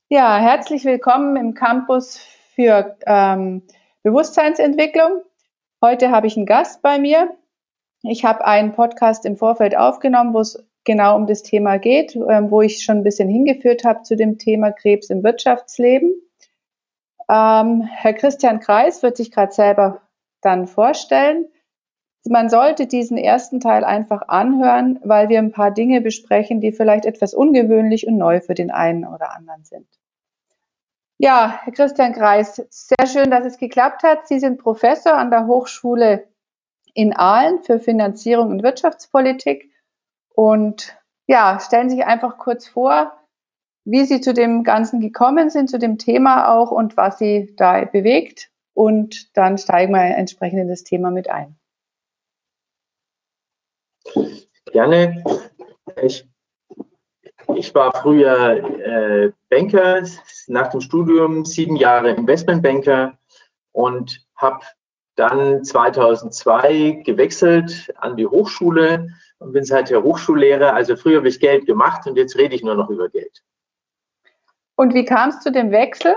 Ja, herzlich willkommen im Campus für Bewusstseinsentwicklung. Heute habe ich einen Gast bei mir. Ich habe einen Podcast im Vorfeld aufgenommen, wo es genau um das Thema geht, wo ich schon ein bisschen hingeführt habe zu dem Thema Krebs im Wirtschaftsleben. Herr Christian Kreis wird sich gerade selber dann vorstellen. Man sollte diesen ersten Teil einfach anhören, weil wir ein paar Dinge besprechen, die vielleicht etwas ungewöhnlich und neu für den einen oder anderen sind. Ja, Herr Christian Kreis, sehr schön, dass es geklappt hat. Sie sind Professor an der Hochschule in Aalen für Finanzierung und Wirtschaftspolitik und ja, stellen Sie sich einfach kurz vor, wie Sie zu dem Ganzen gekommen sind, zu dem Thema auch und was Sie da bewegt, und dann steigen wir entsprechend in das Thema mit ein. Gerne. Ich war früher Banker, nach dem Studium 7 Jahre Investmentbanker und habe dann 2002 gewechselt an die Hochschule und bin seither Hochschullehrer. Also früher habe ich Geld gemacht und jetzt rede ich nur noch über Geld. Und wie kam es zu dem Wechsel?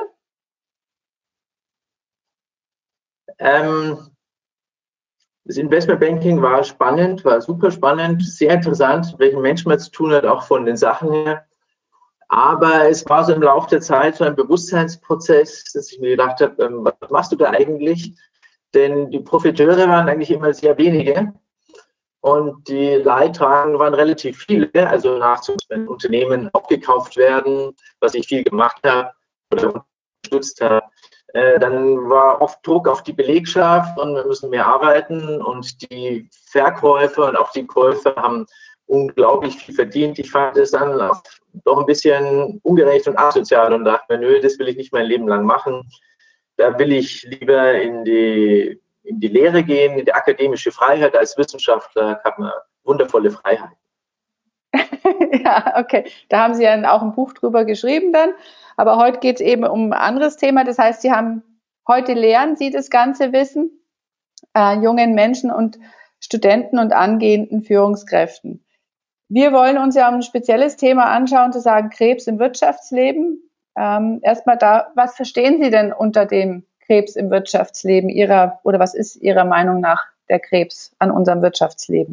Das Investmentbanking war spannend, war super spannend, sehr interessant, mit welchen Menschen man zu tun hat, auch von den Sachen her. Aber es war so im Laufe der Zeit so ein Bewusstseinsprozess, dass ich mir gedacht habe, was machst du da eigentlich? Denn die Profiteure waren eigentlich immer sehr wenige und die Leidtragenden waren relativ viele. Also wenn Unternehmen aufgekauft werden, was ich viel gemacht habe oder unterstützt habe, dann war oft Druck auf die Belegschaft und wir müssen mehr arbeiten und die Verkäufer und auch die Käufer haben unglaublich viel verdient. Ich fand es dann doch ein bisschen ungerecht und asozial und dachte mir, nö, das will ich nicht mein Leben lang machen. Da will ich lieber in die Lehre gehen, in die akademische Freiheit. Als Wissenschaftler hat man wundervolle Freiheit. Ja, okay. Da haben Sie ja auch ein Buch drüber geschrieben dann. Aber heute geht es eben um ein anderes Thema. Das heißt, heute lehren Sie das ganze Wissen jungen Menschen und Studenten und angehenden Führungskräften. Wir wollen uns ja ein spezielles Thema anschauen, zu sagen Krebs im Wirtschaftsleben. Erstmal was verstehen Sie denn unter dem Krebs im Wirtschaftsleben oder was ist Ihrer Meinung nach der Krebs an unserem Wirtschaftsleben?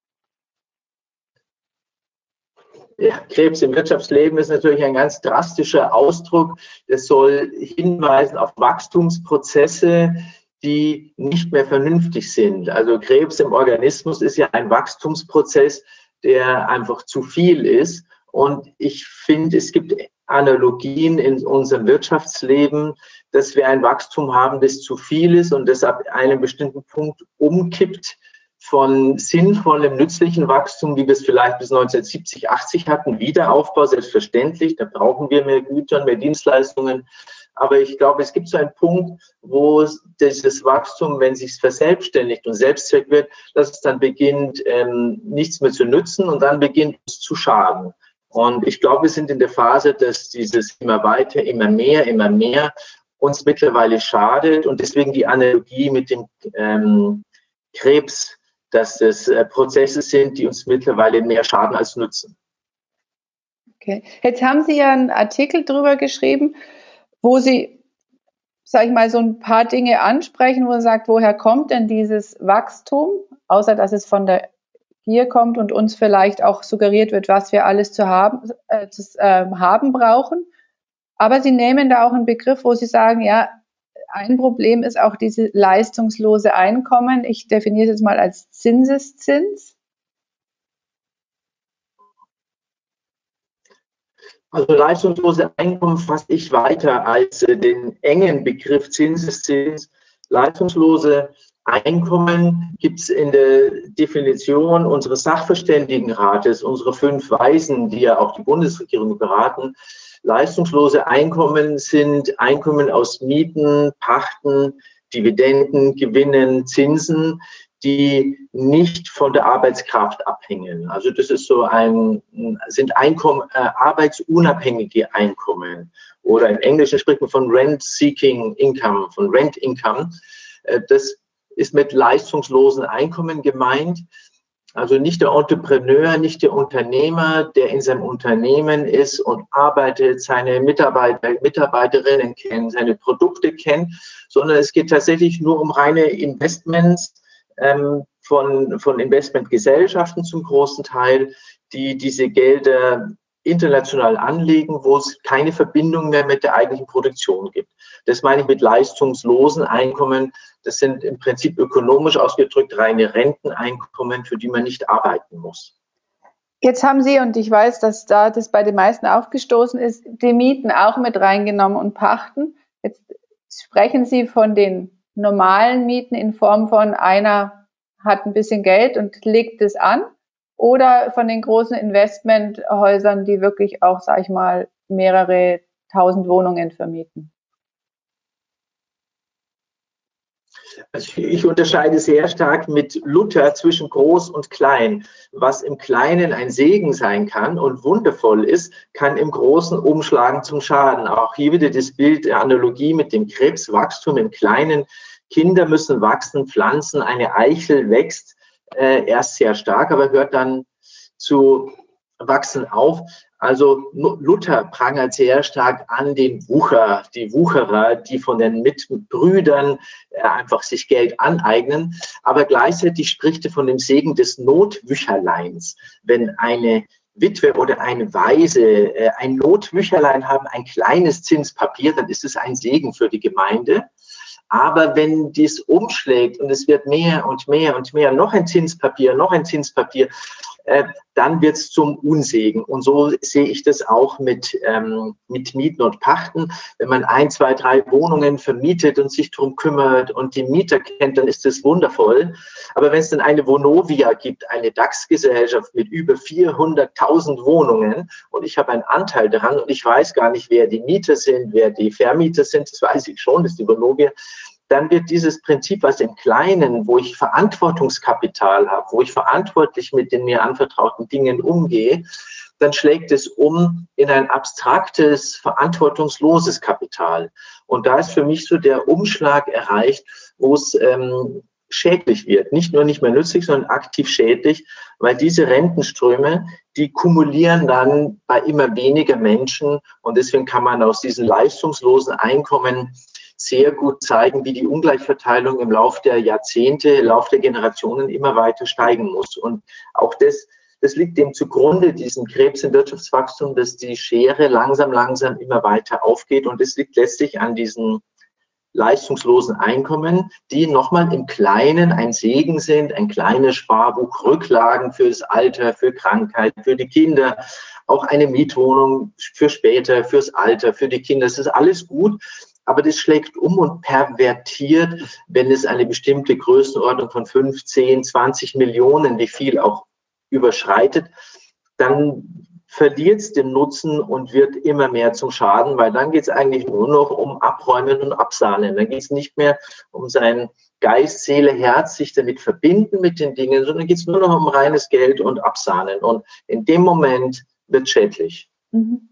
Ja, Krebs im Wirtschaftsleben ist natürlich ein ganz drastischer Ausdruck. Es soll hinweisen auf Wachstumsprozesse, die nicht mehr vernünftig sind. Also Krebs im Organismus ist ja ein Wachstumsprozess, der einfach zu viel ist. Und ich finde, es gibt Analogien in unserem Wirtschaftsleben, dass wir ein Wachstum haben, das zu viel ist und das ab einem bestimmten Punkt umkippt von sinnvollem, nützlichen Wachstum, wie wir es vielleicht bis 1970, 80 hatten, Wiederaufbau, selbstverständlich, da brauchen wir mehr Güter, mehr Dienstleistungen. Aber ich glaube, es gibt so einen Punkt, wo dieses Wachstum, wenn es sich verselbstständigt und Selbstzweck wird, dass es dann beginnt, nichts mehr zu nützen und dann beginnt es zu schaden. Und ich glaube, wir sind in der Phase, dass dieses immer weiter, immer mehr uns mittlerweile schadet und deswegen die Analogie mit dem Krebs, dass es Prozesse sind, die uns mittlerweile mehr schaden als nützen. Okay. Jetzt haben Sie ja einen Artikel drüber geschrieben, wo Sie, sage ich mal, so ein paar Dinge ansprechen, wo Sie sagt, woher kommt denn dieses Wachstum, außer dass es von der Gier kommt und uns vielleicht auch suggeriert wird, was wir alles zu haben brauchen. Aber Sie nehmen da auch einen Begriff, wo Sie sagen, ja, ein Problem ist auch diese leistungslose Einkommen. Ich definiere es jetzt mal als Zinseszins. Also leistungslose Einkommen fasse ich weiter als den engen Begriff Zinseszins. Leistungslose Einkommen gibt es in der Definition unseres Sachverständigenrates, unsere 5 Weisen, die ja auch die Bundesregierung beraten. Leistungslose Einkommen sind Einkommen aus Mieten, Pachten, Dividenden, Gewinnen, Zinsen, die nicht von der Arbeitskraft abhängen. Also das ist sind Einkommen, arbeitsunabhängige Einkommen. Oder im Englischen spricht man von Rent-Seeking Income, von Rent-Income. Das ist mit leistungslosen Einkommen gemeint. Also nicht der Entrepreneur, nicht der Unternehmer, der in seinem Unternehmen ist und arbeitet, seine Mitarbeiter, Mitarbeiterinnen kennt, seine Produkte kennt, sondern es geht tatsächlich nur um reine Investments von Investmentgesellschaften zum großen Teil, die diese Gelder international anlegen, wo es keine Verbindung mehr mit der eigentlichen Produktion gibt. Das meine ich mit leistungslosen Einkommen. Das sind im Prinzip ökonomisch ausgedrückt reine Renteneinkommen, für die man nicht arbeiten muss. Jetzt haben Sie, und ich weiß, dass da das bei den meisten aufgestoßen ist, die Mieten auch mit reingenommen und Pachten. Jetzt sprechen Sie von den normalen Mieten in Form von einer hat ein bisschen Geld und legt es an, oder von den großen Investmenthäusern, die wirklich auch, sag ich mal, mehrere tausend Wohnungen vermieten? Also ich unterscheide sehr stark mit Luther zwischen groß und klein. Was im Kleinen ein Segen sein kann und wundervoll ist, kann im Großen umschlagen zum Schaden. Auch hier wieder das Bild der Analogie mit dem Krebswachstum im Kleinen. Kinder müssen wachsen, Pflanzen, eine Eichel wächst erst sehr stark, aber hört dann zu wachsen auf. Also Luther prangert sehr stark an den die Wucherer, die von den Mitbrüdern einfach sich Geld aneignen. Aber gleichzeitig spricht er von dem Segen des Notwücherleins. Wenn eine Witwe oder eine Waise ein Notwücherlein haben, ein kleines Zinspapier, dann ist es ein Segen für die Gemeinde. Aber wenn dies umschlägt und es wird mehr und mehr und mehr, noch ein Zinspapier, dann wird es zum Unsegen. Und so sehe ich das auch mit Mieten und Pachten. Wenn man 1, 2, 3 Wohnungen vermietet und sich darum kümmert und die Mieter kennt, dann ist das wundervoll. Aber wenn es dann eine Vonovia gibt, eine DAX-Gesellschaft mit über 400.000 Wohnungen und ich habe einen Anteil daran und ich weiß gar nicht, wer die Mieter sind, wer die Vermieter sind, das weiß ich schon, das ist die Vonovia, dann wird dieses Prinzip, was im Kleinen, wo ich Verantwortungskapital habe, wo ich verantwortlich mit den mir anvertrauten Dingen umgehe, dann schlägt es um in ein abstraktes, verantwortungsloses Kapital. Und da ist für mich so der Umschlag erreicht, wo es schädlich wird. Nicht nur nicht mehr nützlich, sondern aktiv schädlich, weil diese Rentenströme, die kumulieren dann bei immer weniger Menschen. Und deswegen kann man aus diesen leistungslosen Einkommen sehr gut zeigen, wie die Ungleichverteilung im Laufe der Jahrzehnte, im Laufe der Generationen immer weiter steigen muss. Und auch das liegt dem zugrunde, diesem Krebs im Wirtschaftswachstum, dass die Schere langsam immer weiter aufgeht. Und es liegt letztlich an diesen leistungslosen Einkommen, die nochmal im Kleinen ein Segen sind, ein kleines Sparbuch, Rücklagen fürs Alter, für Krankheit, für die Kinder, auch eine Mietwohnung für später, fürs Alter, für die Kinder. Das ist alles gut. Aber das schlägt um und pervertiert, wenn es eine bestimmte Größenordnung von 5, 10, 20 Millionen, wie viel auch überschreitet, dann verliert es den Nutzen und wird immer mehr zum Schaden, weil dann geht es eigentlich nur noch um Abräumen und Absahnen. Dann geht es nicht mehr um sein Geist, Seele, Herz, sich damit verbinden mit den Dingen, sondern geht es nur noch um reines Geld und Absahnen. Und in dem Moment wird es schädlich. Mhm.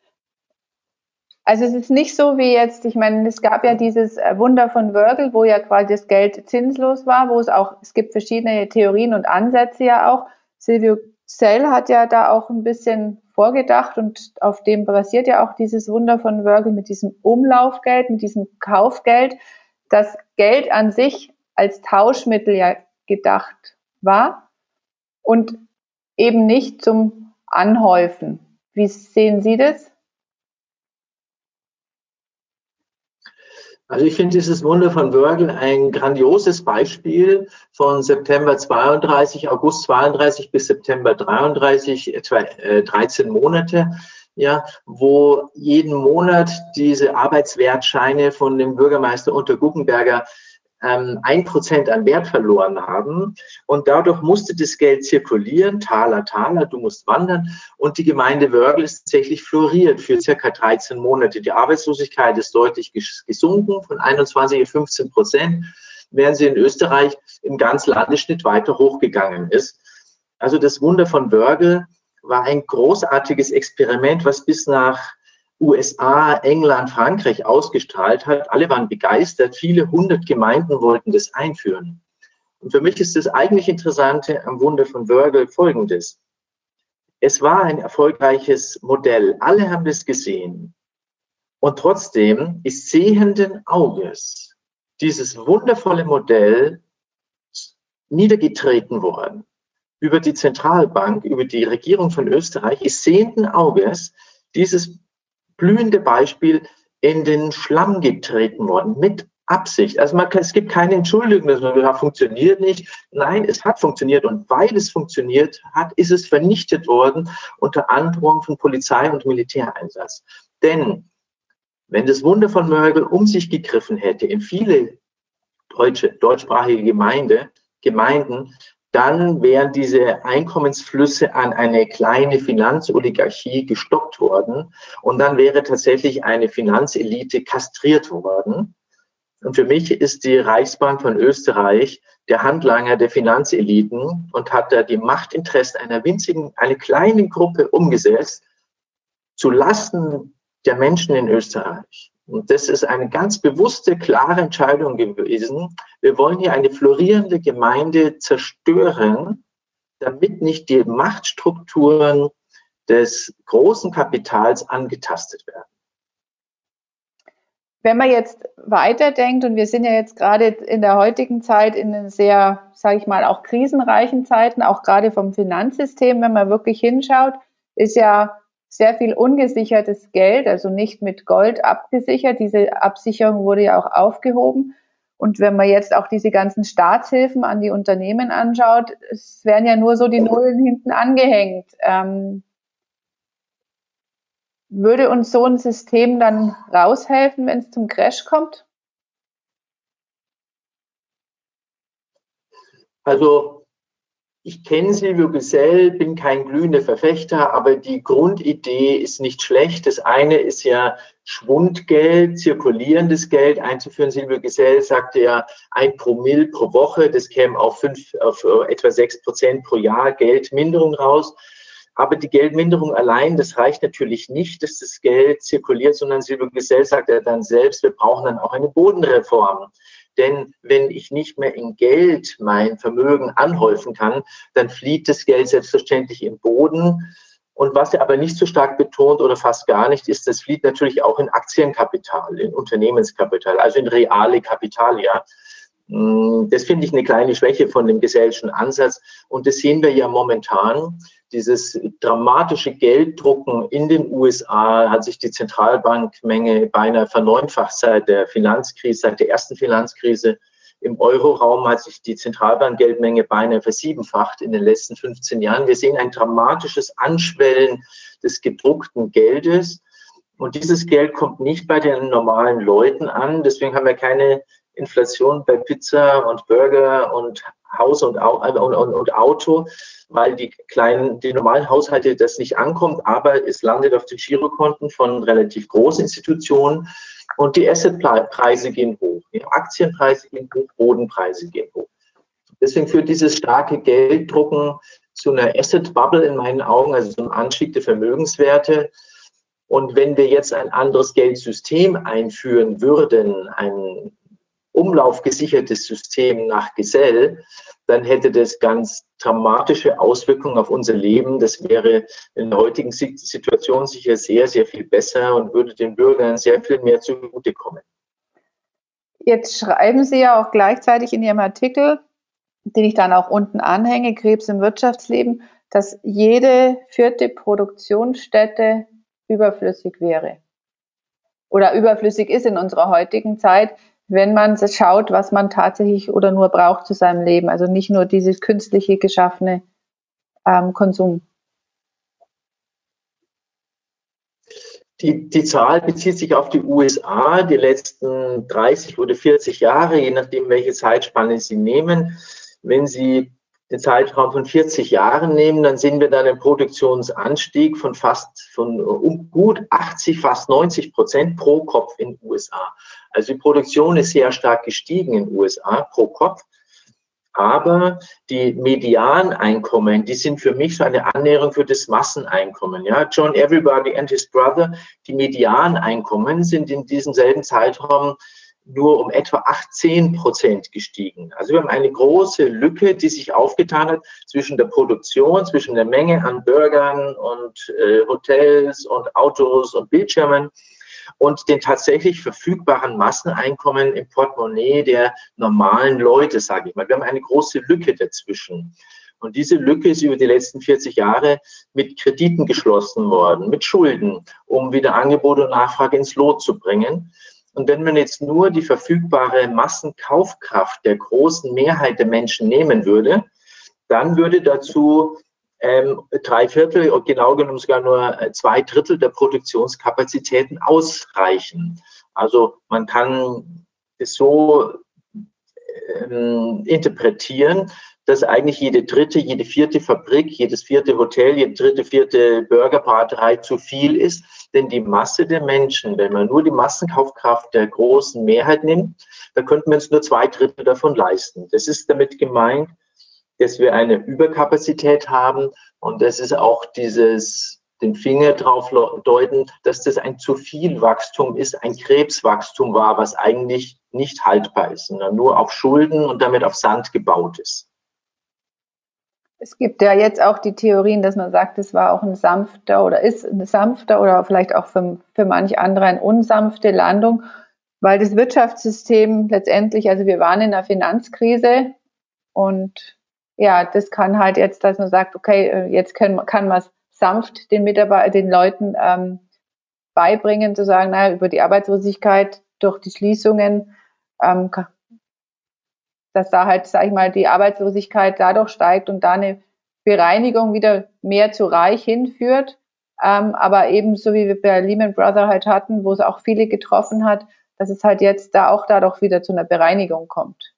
Also es ist nicht so wie jetzt, ich meine, es gab ja dieses Wunder von Wörgl, wo ja quasi das Geld zinslos war, es gibt verschiedene Theorien und Ansätze ja auch. Silvio Zell hat ja da auch ein bisschen vorgedacht und auf dem basiert ja auch dieses Wunder von Wörgl mit diesem Umlaufgeld, mit diesem Kaufgeld, dass Geld an sich als Tauschmittel ja gedacht war und eben nicht zum Anhäufen. Wie sehen Sie das? Also ich finde dieses Wunder von Wörgl ein grandioses Beispiel von September 32, August 32 bis September 33, etwa 13 Monate, ja, wo jeden Monat diese Arbeitswertscheine von dem Bürgermeister Unter Guggenberger 1% an Wert verloren haben. Und dadurch musste das Geld zirkulieren, Taler, du musst wandern. Und die Gemeinde Wörgl ist tatsächlich floriert für circa 13 Monate. Die Arbeitslosigkeit ist deutlich gesunken, von 21 auf 15%, während sie in Österreich im ganzen Landesschnitt weiter hochgegangen ist. Also das Wunder von Wörgl war ein großartiges Experiment, was bis nach USA, England, Frankreich ausgestrahlt hat. Alle waren begeistert. Viele 100 Gemeinden wollten das einführen. Und für mich ist das eigentlich Interessante am Wunder von Wörgl Folgendes. Es war ein erfolgreiches Modell. Alle haben das gesehen. Und trotzdem ist sehenden Auges dieses wundervolle Modell niedergetreten worden. Über die Zentralbank, über die Regierung von Österreich ist sehenden Auges dieses blühende Beispiel in den Schlamm getreten worden, mit Absicht. Also es gibt keine Entschuldigung, dass man sagt, funktioniert nicht. Nein, es hat funktioniert und weil es funktioniert hat, ist es vernichtet worden unter Androhung von Polizei- und Militäreinsatz. Denn wenn das Wunder von Wörgl um sich gegriffen hätte in viele deutschsprachige Gemeinden, dann wären diese Einkommensflüsse an eine kleine Finanzoligarchie gestoppt worden und dann wäre tatsächlich eine Finanzelite kastriert worden. Und für mich ist die Reichsbank von Österreich der Handlanger der Finanzeliten und hat da die Machtinteressen einer kleinen Gruppe umgesetzt, zu Lasten der Menschen in Österreich. Und das ist eine ganz bewusste, klare Entscheidung gewesen. Wir wollen hier eine florierende Gemeinde zerstören, damit nicht die Machtstrukturen des großen Kapitals angetastet werden. Wenn man jetzt weiterdenkt, und wir sind ja jetzt gerade in der heutigen Zeit in sehr, sage ich mal, auch krisenreichen Zeiten, auch gerade vom Finanzsystem, wenn man wirklich hinschaut, ist ja sehr viel ungesichertes Geld, also nicht mit Gold abgesichert. Diese Absicherung wurde ja auch aufgehoben. Und wenn man jetzt auch diese ganzen Staatshilfen an die Unternehmen anschaut, es werden ja nur so die Nullen hinten angehängt. Würde uns so ein System dann raushelfen, wenn es zum Crash kommt? Also ich kenne Silvio Gesell, bin kein glühender Verfechter, aber die Grundidee ist nicht schlecht. Das eine ist ja Schwundgeld, zirkulierendes Geld einzuführen. Silvio Gesell sagte ja 1 Promille pro Woche, das käme auf etwa 6% pro Jahr Geldminderung raus. Aber die Geldminderung allein, das reicht natürlich nicht, dass das Geld zirkuliert, sondern Silvio Gesell sagt ja dann selbst, wir brauchen dann auch eine Bodenreform. Denn wenn ich nicht mehr in Geld mein Vermögen anhäufen kann, dann flieht das Geld selbstverständlich im Boden. Und was er aber nicht so stark betont oder fast gar nicht ist, das flieht natürlich auch in Aktienkapital, in Unternehmenskapital, also in reale Kapitalia. Das finde ich eine kleine Schwäche von dem gesellschaftlichen Ansatz. Und das sehen wir ja momentan. Dieses dramatische Gelddrucken in den USA hat sich die Zentralbankmenge beinahe verneunfacht seit der Finanzkrise, seit der ersten Finanzkrise. Im Euroraum hat sich die Zentralbankgeldmenge beinahe versiebenfacht in den letzten 15 Jahren. Wir sehen ein dramatisches Anschwellen des gedruckten Geldes. Und dieses Geld kommt nicht bei den normalen Leuten an. Deswegen haben wir keine Inflation bei Pizza und Burger und Haus und Auto, weil die normalen Haushalte das nicht ankommt, aber es landet auf den Girokonten von relativ großen Institutionen und die Assetpreise gehen hoch, die Aktienpreise gehen hoch, Bodenpreise gehen hoch. Deswegen führt dieses starke Gelddrucken zu einer Asset Bubble in meinen Augen, also zum Anstieg der Vermögenswerte. Und wenn wir jetzt ein anderes Geldsystem einführen würden, ein umlaufgesichertes System nach Gesell, dann hätte das ganz dramatische Auswirkungen auf unser Leben. Das wäre in der heutigen Situation sicher sehr, sehr viel besser und würde den Bürgern sehr viel mehr zugutekommen. Jetzt schreiben Sie ja auch gleichzeitig in Ihrem Artikel, den ich dann auch unten anhänge, Krebs im Wirtschaftsleben, dass jede 4. Produktionsstätte überflüssig wäre oder überflüssig ist in unserer heutigen Zeit, wenn man schaut, was man tatsächlich oder nur braucht zu seinem Leben. Also nicht nur dieses künstliche geschaffene Konsum. Die Zahl bezieht sich auf die USA, die letzten 30 oder 40 Jahre, je nachdem, welche Zeitspanne Sie nehmen. Wenn Sie den Zeitraum von 40 Jahren nehmen, dann sehen wir dann einen Produktionsanstieg von gut 80, fast 90% pro Kopf in den USA. Also die Produktion ist sehr stark gestiegen in den USA pro Kopf. Aber die Medianeinkommen, die sind für mich so eine Annäherung für das Masseneinkommen. Ja, John Everybody and his brother, die Medianeinkommen sind in diesem selben Zeitraum nur um etwa 18% gestiegen. Also wir haben eine große Lücke, die sich aufgetan hat zwischen der Produktion, zwischen der Menge an Burgern und Hotels und Autos und Bildschirmen und den tatsächlich verfügbaren Masseneinkommen im Portemonnaie der normalen Leute, sage ich mal. Wir haben eine große Lücke dazwischen. Und diese Lücke ist über die letzten 40 Jahre mit Krediten geschlossen worden, mit Schulden, um wieder Angebot und Nachfrage ins Lot zu bringen. Und wenn man jetzt nur die verfügbare Massenkaufkraft der großen Mehrheit der Menschen nehmen würde, dann würde dazu 3/4, genau genommen sogar nur 2/3 der Produktionskapazitäten ausreichen. Also man kann es so interpretieren, dass eigentlich jede dritte, jede vierte Fabrik, jedes vierte Hotel, jede dritte, vierte Burgerbraterei zu viel ist. Denn die Masse der Menschen, wenn man nur die Massenkaufkraft der großen Mehrheit nimmt, dann könnten wir uns nur 2/3 davon leisten. Das ist damit gemeint, dass wir eine Überkapazität haben und das ist auch den Finger drauf deuten, dass das ein zu viel Wachstum ist, ein Krebswachstum war, was eigentlich nicht haltbar ist, sondern nur auf Schulden und damit auf Sand gebaut ist. Es gibt ja jetzt auch die Theorien, dass man sagt, es war auch ein sanfter oder ist ein sanfter oder vielleicht auch für manch andere eine unsanfte Landung, weil das Wirtschaftssystem letztendlich, also wir waren in einer Finanzkrise und ja, das kann halt jetzt, dass man sagt, okay, jetzt kann man es sanft den Leuten beibringen, zu sagen, naja, über die Arbeitslosigkeit durch die Schließungen, dass da halt, sag ich mal, die Arbeitslosigkeit dadurch steigt und da eine Bereinigung wieder mehr zu Reich hinführt. Aber eben so wie wir bei Lehman Brothers halt hatten, wo es auch viele getroffen hat, dass es halt jetzt da auch dadurch wieder zu einer Bereinigung kommt.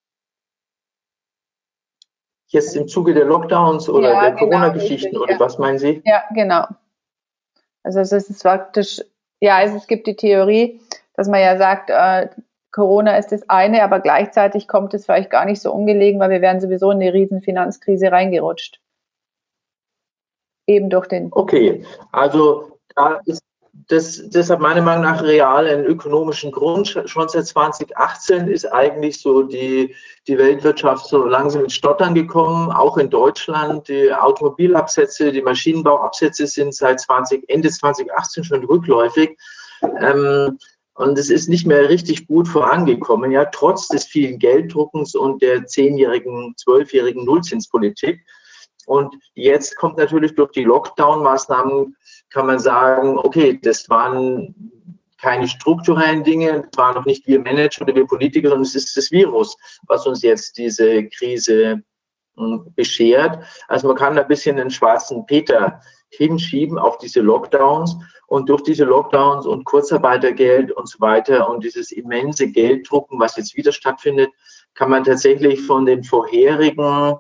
Jetzt im Zuge der Lockdowns oder der Corona-Geschichten oder was meinen Sie? Ja, genau. Also es ist praktisch, ja, es gibt die Theorie, dass man ja sagt, Corona ist das eine, aber gleichzeitig kommt es vielleicht gar nicht so ungelegen, weil wir wären sowieso in eine riesen Finanzkrise reingerutscht. Eben durch den... Okay, also da ist das hat meiner Meinung nach real einen ökonomischen Grund. Schon seit 2018 ist eigentlich so die Weltwirtschaft so langsam ins Stottern gekommen, auch in Deutschland. Die Automobilabsätze, die Maschinenbauabsätze sind seit Ende 2018 schon rückläufig. Und es ist nicht mehr richtig gut vorangekommen, ja, trotz des vielen Gelddruckens und der 10-jährigen, 12-jährigen Nullzinspolitik. Und jetzt kommt natürlich durch die Lockdown-Maßnahmen, kann man sagen, okay, das waren keine strukturellen Dinge, das waren noch nicht wir Manager oder wir Politiker, sondern es ist das Virus, was uns jetzt diese Krise beschert. Also man kann ein bisschen den schwarzen Peter hinschieben auf diese Lockdowns und durch diese Lockdowns und Kurzarbeitergeld und so weiter und dieses immense Gelddrucken, was jetzt wieder stattfindet, kann man tatsächlich von den vorherigen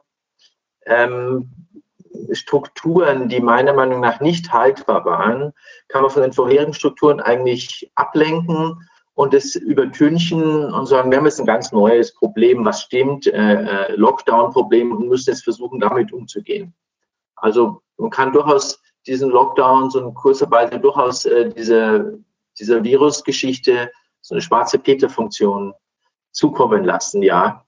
Strukturen, die meiner Meinung nach nicht haltbar waren, kann man von den vorherigen Strukturen eigentlich ablenken und es übertünchen und sagen, wir haben jetzt ein ganz neues Problem, was stimmt, Lockdown-Problem und müssen jetzt versuchen, damit umzugehen. Also man kann durchaus diesen Lockdowns und Kurzarbeit durchaus dieser Virusgeschichte so eine schwarze Peter-Funktion zukommen lassen, ja.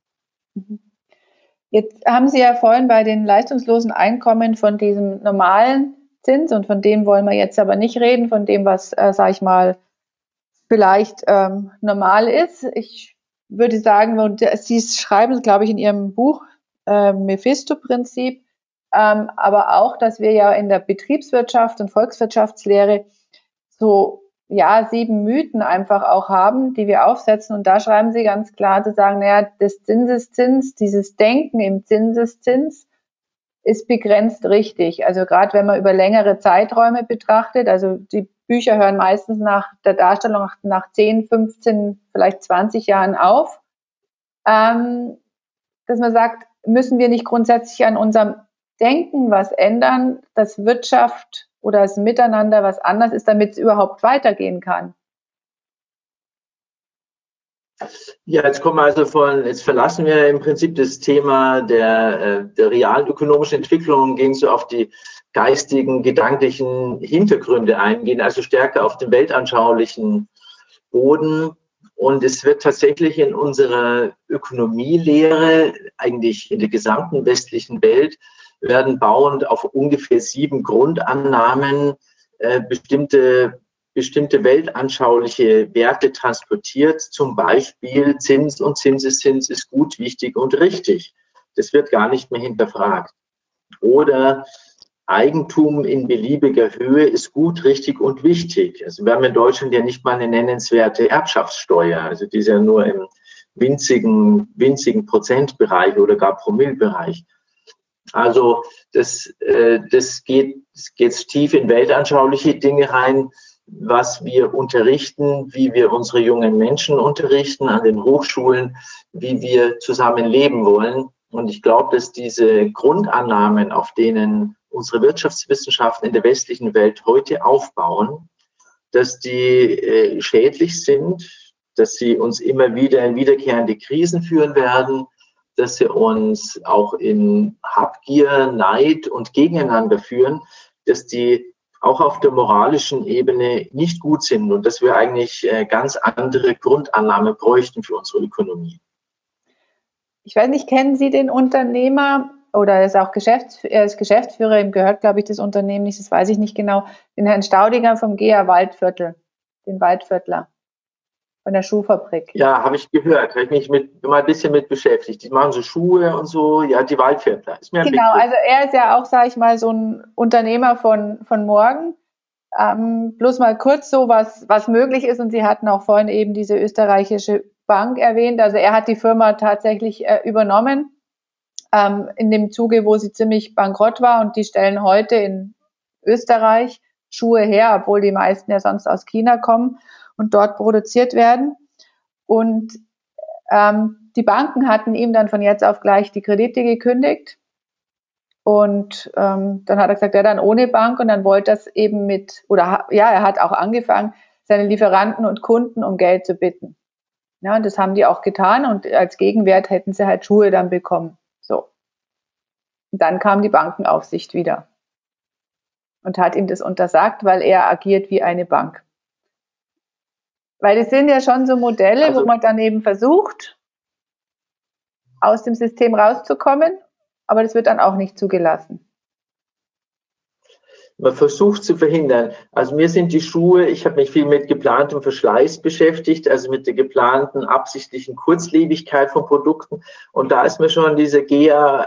Jetzt haben Sie ja vorhin bei den leistungslosen Einkommen von diesem normalen Zins und von dem wollen wir jetzt aber nicht reden, von dem, was, sage ich mal, vielleicht normal ist. Ich würde sagen, und Sie schreiben es, glaube ich, in Ihrem Buch Mephisto-Prinzip, aber auch, dass wir ja in der Betriebswirtschaft und Volkswirtschaftslehre so 7 Mythen einfach auch haben, die wir aufsetzen. Und da schreiben Sie ganz klar zu sagen, naja, das Zinseszins, dieses Denken im Zinseszins ist begrenzt richtig. Also gerade wenn man über längere Zeiträume betrachtet, also die Bücher hören meistens nach der Darstellung nach 10, 15, vielleicht 20 Jahren auf, dass man sagt, müssen wir nicht grundsätzlich an unserem Denken was ändern, dass Wirtschaft oder das Miteinander was anders ist, damit es überhaupt weitergehen kann? Ja, jetzt verlassen wir im Prinzip das Thema der realen ökonomischen Entwicklung und gehen so auf die geistigen, gedanklichen Hintergründe ein, gehen also stärker auf den weltanschaulichen Boden Und es wird tatsächlich in unserer Ökonomielehre, eigentlich in der gesamten westlichen Welt, werden bauend auf ungefähr 7 Grundannahmen bestimmte weltanschauliche Werte transportiert, zum Beispiel Zins und Zinseszins ist gut, wichtig und richtig. Das wird gar nicht mehr hinterfragt. Oder Eigentum in beliebiger Höhe ist gut, richtig und wichtig. Also wir haben in Deutschland ja nicht mal eine nennenswerte Erbschaftssteuer, also die ist ja nur im winzigen Prozentbereich oder gar Promillebereich. Also das geht tief in weltanschauliche Dinge rein, was wir unterrichten, wie wir unsere jungen Menschen unterrichten an den Hochschulen, wie wir zusammen leben wollen. Und ich glaube, dass diese Grundannahmen, auf denen unsere Wirtschaftswissenschaften in der westlichen Welt heute aufbauen, dass die schädlich sind, dass sie uns immer wieder in wiederkehrende Krisen führen werden, dass sie uns auch in Habgier, Neid und Gegeneinander führen, dass die auch auf der moralischen Ebene nicht gut sind und dass wir eigentlich ganz andere Grundannahmen bräuchten für unsere Ökonomie. Ich weiß nicht, kennen Sie den Unternehmer oder er ist Geschäftsführer, ihm gehört, glaube ich, das Unternehmen nicht, das weiß ich nicht genau, den Herrn Staudinger vom GEA Waldviertel, den Waldviertler von der Schuhfabrik. Ja, habe ich gehört, habe ich mich mal ein bisschen mit beschäftigt. Die machen so Schuhe und so, ja, die Waldviertler. Ist mir ein Genau, Begriff. also er ist ja auch, sage ich mal, so ein Unternehmer von morgen. Bloß mal kurz so, was möglich ist. Und Sie hatten auch vorhin eben diese österreichische Bank erwähnt. Also er hat die Firma tatsächlich übernommen in dem Zuge, wo sie ziemlich bankrott war. Und die stellen heute in Österreich Schuhe her, obwohl die meisten ja sonst aus China kommen und dort produziert werden. Und die Banken hatten ihm dann von jetzt auf gleich die Kredite gekündigt. Und dann hat er gesagt, ja, dann ohne Bank. Und dann wollte das eben er hat auch angefangen, seine Lieferanten und Kunden um Geld zu bitten. Ja, und das haben die auch getan. Und als Gegenwert hätten sie halt Schuhe dann bekommen. So. Und dann kam die Bankenaufsicht wieder und hat ihm das untersagt, weil er agiert wie eine Bank. Weil das sind ja schon so Modelle, wo man dann eben versucht, aus dem System rauszukommen, aber das wird dann auch nicht zugelassen. Man versucht zu verhindern. Also mir sind die Schuhe, ich habe mich viel mit geplantem Verschleiß beschäftigt, also mit der geplanten absichtlichen Kurzlebigkeit von Produkten. Und da ist mir schon diese GEA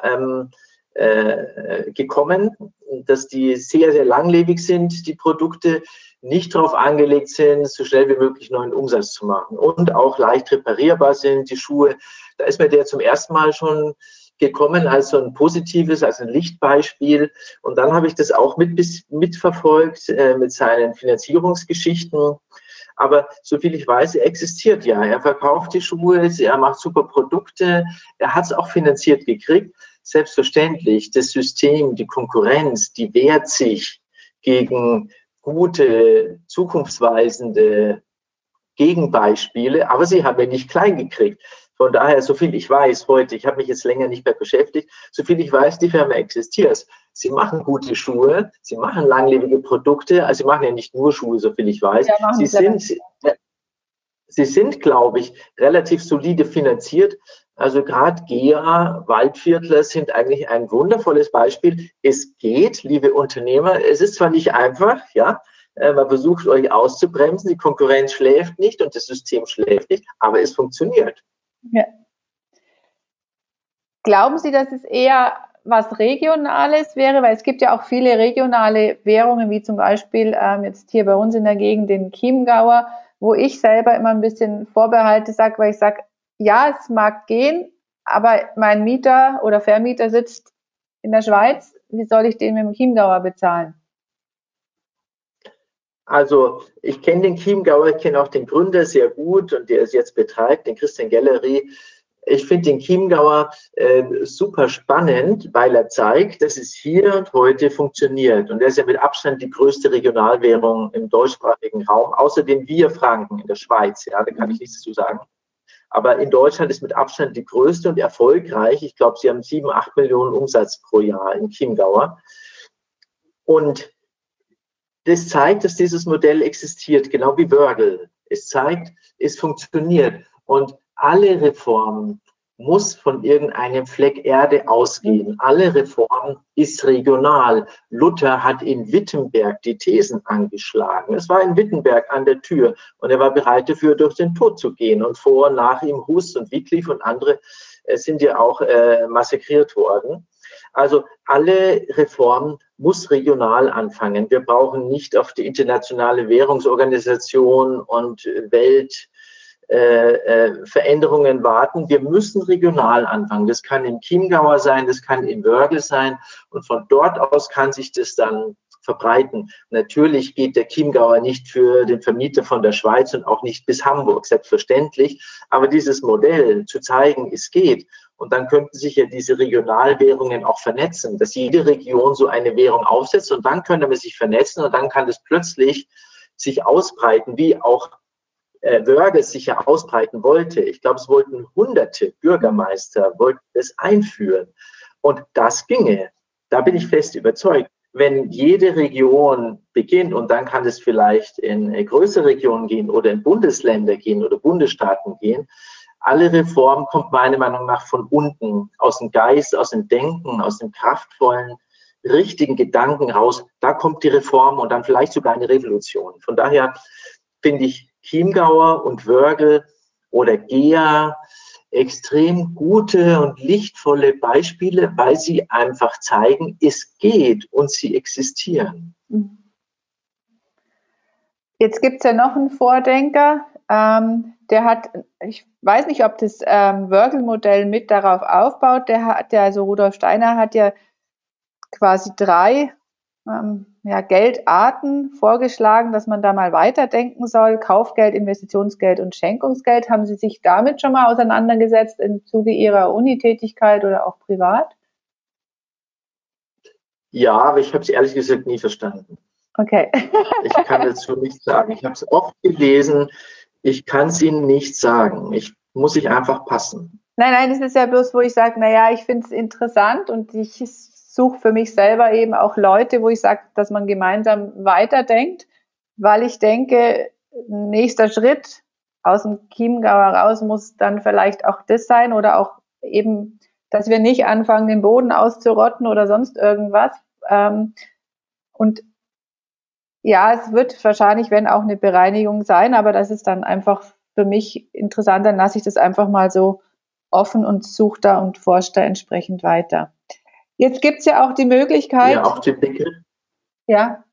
gekommen, dass die sehr, sehr langlebig sind, die Produkte nicht darauf angelegt sind, so schnell wie möglich neuen Umsatz zu machen und auch leicht reparierbar sind, die Schuhe. Da ist mir der zum ersten Mal schon gekommen als so ein positives, als ein Lichtbeispiel. Und dann habe ich das auch mitverfolgt mit seinen Finanzierungsgeschichten. Aber soviel ich weiß, er existiert ja. Er verkauft die Schuhe, er macht super Produkte, er hat es auch finanziert gekriegt. Selbstverständlich, das System, die Konkurrenz, die wehrt sich gegen gute, zukunftsweisende Gegenbeispiele, aber sie haben ihn nicht klein gekriegt. Von daher, soviel ich weiß heute, ich habe mich jetzt länger nicht mehr beschäftigt, soviel ich weiß, die Firma existiert. Sie machen gute Schuhe, sie machen langlebige Produkte, also sie machen ja nicht nur Schuhe, soviel ich weiß. Ja, sie sind, glaube ich, relativ solide finanziert. Also gerade GEA, Waldviertler sind eigentlich ein wundervolles Beispiel. Es geht, liebe Unternehmer, es ist zwar nicht einfach, ja, man versucht euch auszubremsen, die Konkurrenz schläft nicht und das System schläft nicht, aber es funktioniert. Ja. Glauben Sie, dass es eher was Regionales wäre? Weil es gibt ja auch viele regionale Währungen, wie zum Beispiel jetzt hier bei uns in der Gegend den Chiemgauer, wo ich selber immer ein bisschen Vorbehalte sage, weil ich sage, ja, es mag gehen, aber mein Mieter oder Vermieter sitzt in der Schweiz, wie soll ich den mit dem Chiemgauer bezahlen? Also ich kenne den Chiemgauer, ich kenne auch den Gründer sehr gut und der es jetzt betreibt, den Christian Gellery. Ich finde den Chiemgauer super spannend, weil er zeigt, dass es hier und heute funktioniert. Und er ist ja mit Abstand die größte Regionalwährung im deutschsprachigen Raum, außer den Wir-Franken in der Schweiz. Ja, da kann ich nichts dazu sagen. Aber in Deutschland ist mit Abstand die größte und erfolgreich. Ich glaube, sie haben 7, 8 Millionen Umsatz pro Jahr im Chiemgauer. Und das zeigt, dass dieses Modell existiert, genau wie Wörgl. Es zeigt, es funktioniert. Und alle Reformen muss von irgendeinem Fleck Erde ausgehen. Alle Reformen ist regional. Luther hat in Wittenberg die Thesen angeschlagen. Es war in Wittenberg an der Tür und er war bereit dafür, durch den Tod zu gehen. Und vor und nach ihm Hus und Wycliffe und andere sind ja auch massakriert worden. Also alle Reformen muss regional anfangen. Wir brauchen nicht auf die internationale Währungsorganisation und Weltveränderungen warten. Wir müssen regional anfangen. Das kann im Chiemgauer sein, das kann in Wörgl sein und von dort aus kann sich das dann verbreiten. Natürlich geht der Chiemgauer nicht für den Vermieter von der Schweiz und auch nicht bis Hamburg, selbstverständlich. Aber dieses Modell zu zeigen, es geht. Und dann könnten sich ja diese Regionalwährungen auch vernetzen, dass jede Region so eine Währung aufsetzt und dann könnte man sich vernetzen und dann kann das plötzlich sich ausbreiten, wie auch Wörgl sich ja ausbreiten wollte. Ich glaube, es wollten hunderte Bürgermeister, wollten es einführen. Und das ginge. Da bin ich fest überzeugt. Wenn jede Region beginnt und dann kann es vielleicht in größere Regionen gehen oder in Bundesländer gehen oder Bundesstaaten gehen, alle Reform kommt meiner Meinung nach von unten, aus dem Geist, aus dem Denken, aus dem kraftvollen, richtigen Gedanken raus. Da kommt die Reform und dann vielleicht sogar eine Revolution. Von daher finde ich Chiemgauer und Wörgl oder Gea extrem gute und lichtvolle Beispiele, weil sie einfach zeigen, es geht und sie existieren. Jetzt gibt es ja noch einen Vordenker, der hat, ich weiß nicht, ob das Wörgl-Modell mit darauf aufbaut, also Rudolf Steiner hat ja quasi 3 Geldarten vorgeschlagen, dass man da mal weiterdenken soll, Kaufgeld, Investitionsgeld und Schenkungsgeld. Haben Sie sich damit schon mal auseinandergesetzt im Zuge Ihrer Unitätigkeit oder auch privat? Ja, aber ich habe es ehrlich gesagt nie verstanden. Okay. Ich kann dazu nichts sagen. Ich habe es oft gelesen. Ich kann es Ihnen nicht sagen. Muss sich einfach passen. Nein, das ist ja bloß, wo ich sage, naja, ich finde es interessant und ich suche für mich selber eben auch Leute, wo ich sage, dass man gemeinsam weiterdenkt, weil ich denke, nächster Schritt aus dem Chiemgauer raus muss dann vielleicht auch das sein oder auch eben, dass wir nicht anfangen, den Boden auszurotten oder sonst irgendwas. Und ja, es wird wahrscheinlich, wenn auch eine Bereinigung sein, aber das ist dann einfach für mich interessant, dann lasse ich das einfach mal so offen und suche da und forsche da entsprechend weiter. Jetzt gibt es ja auch die Möglichkeit. Ja, auch den Begriff. Ja.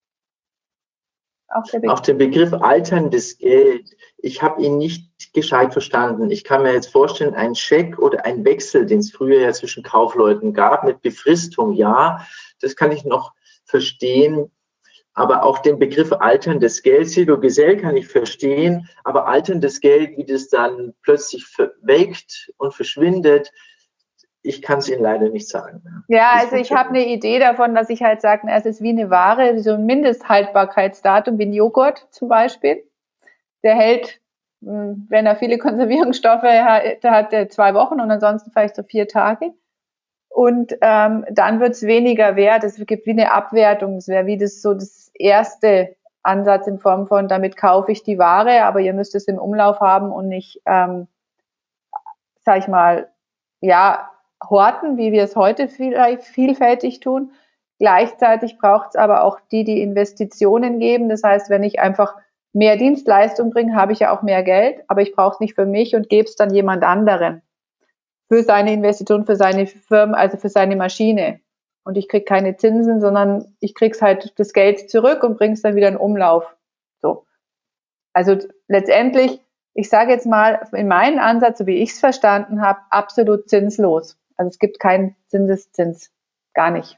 Auch den Begriff alterndes Geld. Ich habe ihn nicht gescheit verstanden. Ich kann mir jetzt vorstellen, ein Scheck oder ein Wechsel, den es früher ja zwischen Kaufleuten gab, mit Befristung, ja, das kann ich noch verstehen. Aber auch den Begriff alterndes Geld, Silvio Gesell kann ich verstehen, aber alterndes Geld, wie das dann plötzlich welkt und verschwindet, ich kann es Ihnen leider nicht sagen. Ja, also ich habe eine Idee davon, dass ich halt sage, es ist wie eine Ware, so ein Mindesthaltbarkeitsdatum, wie ein Joghurt zum Beispiel. Der hält, wenn er viele Konservierungsstoffe hat, hat er 2 Wochen und ansonsten vielleicht so 4 Tage. Und dann wird es weniger wert. Es gibt wie eine Abwertung. Das wäre wie das erste Ansatz in Form von, damit kaufe ich die Ware, aber ihr müsst es im Umlauf haben und nicht, sag ich mal, ja, horten, wie wir es heute vielleicht vielfältig tun. Gleichzeitig braucht es aber auch die Investitionen geben. Das heißt, wenn ich einfach mehr Dienstleistung bringe, habe ich ja auch mehr Geld, aber ich brauche es nicht für mich und gebe es dann jemand anderen. Für seine Investition, für seine Firma, also für seine Maschine. Und ich kriege keine Zinsen, sondern ich kriege halt das Geld zurück und bringe es dann wieder in Umlauf. So. Also letztendlich, ich sage jetzt mal, in meinem Ansatz, so wie ich es verstanden habe, absolut zinslos. Also es gibt keinen Zinseszins. Gar nicht.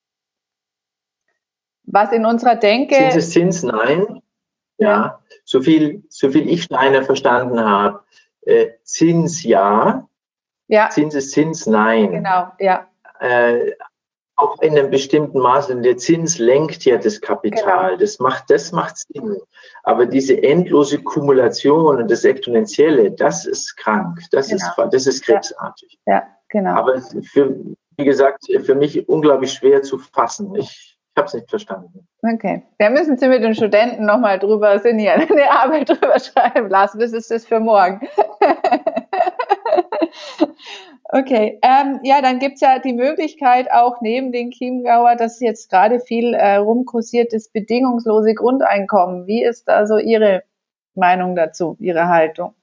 Was in unserer Denke... Zinseszins, nein. Ja. So viel ich Steiner verstanden habe. Zins, ja. Ja. Zinseszins, nein. Genau, ja. Auch in einem bestimmten Maße, der Zins lenkt ja das Kapital, genau. Das macht Sinn. Aber diese endlose Kumulation und das Exponentielle, das ist krank, das ist krebsartig. Ja, genau. Aber wie gesagt, für mich unglaublich schwer zu fassen. Ich habe es nicht verstanden. Okay. Da müssen Sie mit den Studenten nochmal drüber sinnieren, eine Arbeit drüber schreiben lassen. Das ist das für morgen. Okay. Ja, dann gibt's ja die Möglichkeit auch neben den Chiemgauer, dass jetzt gerade viel rumkursiert, das bedingungslose Grundeinkommen. Wie ist also Ihre Meinung dazu, Ihre Haltung?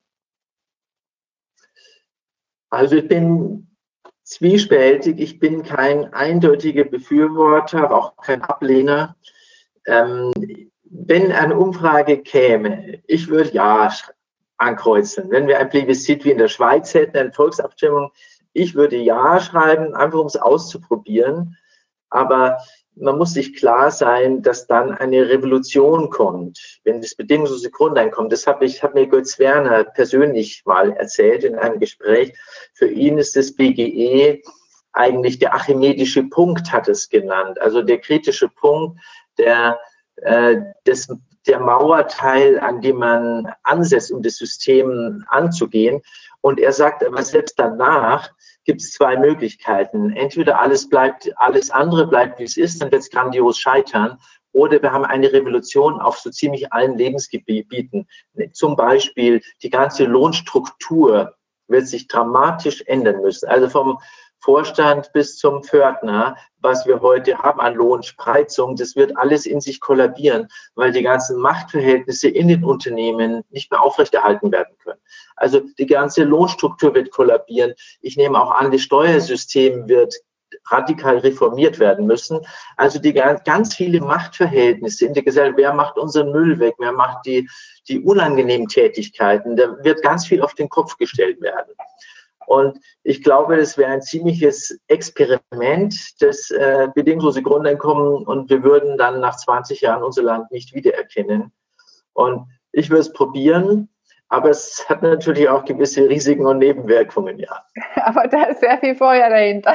Also ich bin zwiespältig. Ich bin kein eindeutiger Befürworter, aber auch kein Ablehner. Wenn eine Umfrage käme, ich würde ja ankreuzen. Wenn wir ein Plebiszit wie in der Schweiz hätten, eine Volksabstimmung, ich würde ja schreiben, einfach um es auszuprobieren. Aber man muss sich klar sein, dass dann eine Revolution kommt, wenn das bedingungslose Grundeinkommen, das hat mir Götz Werner persönlich mal erzählt in einem Gespräch. Für ihn ist das BGE eigentlich der archimedische Punkt, hat es genannt. Also der kritische Punkt, der Mauerteil, an dem man ansetzt, um das System anzugehen. Und er sagt aber, selbst danach gibt es zwei Möglichkeiten. Entweder alles andere bleibt, wie es ist, dann wird es grandios scheitern. Oder wir haben eine Revolution auf so ziemlich allen Lebensgebieten. Zum Beispiel die ganze Lohnstruktur wird sich dramatisch ändern müssen. Also vom Vorstand bis zum Pförtner, was wir heute haben an Lohnspreizung, das wird alles in sich kollabieren, weil die ganzen Machtverhältnisse in den Unternehmen nicht mehr aufrechterhalten werden können. Also die ganze Lohnstruktur wird kollabieren. Ich nehme auch an, das Steuersystem wird radikal reformiert werden müssen. Also die ganz viele Machtverhältnisse in der Gesellschaft, wer macht unseren Müll weg, wer macht die unangenehmen Tätigkeiten, da wird ganz viel auf den Kopf gestellt werden. Und ich glaube, das wäre ein ziemliches Experiment, das bedingungslose Grundeinkommen, und wir würden dann nach 20 Jahren unser Land nicht wiedererkennen. Und ich würde es probieren, aber es hat natürlich auch gewisse Risiken und Nebenwirkungen, ja. Aber da ist sehr viel Feuer dahinter.